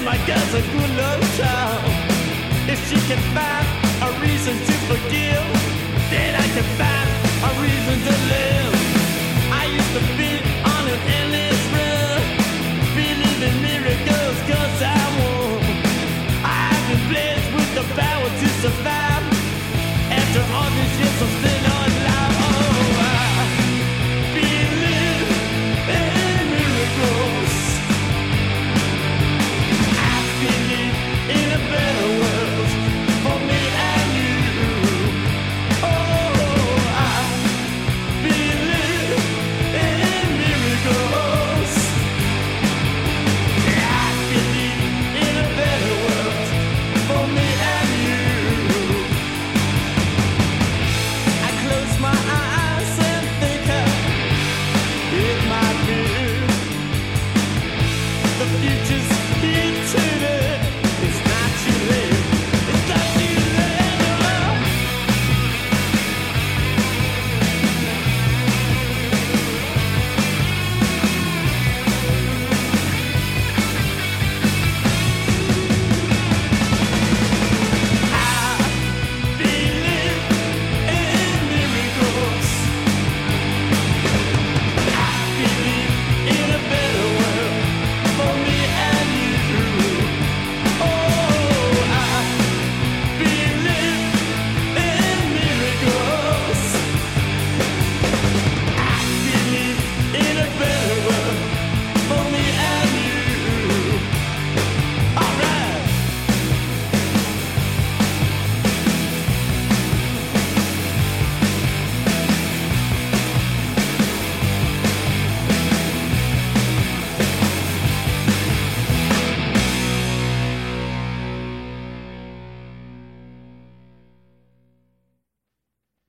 my girl's a good love child. If she can find a reason to forgive, then I can find a reason to live. I used to be on an endless run, believe in miracles 'cause I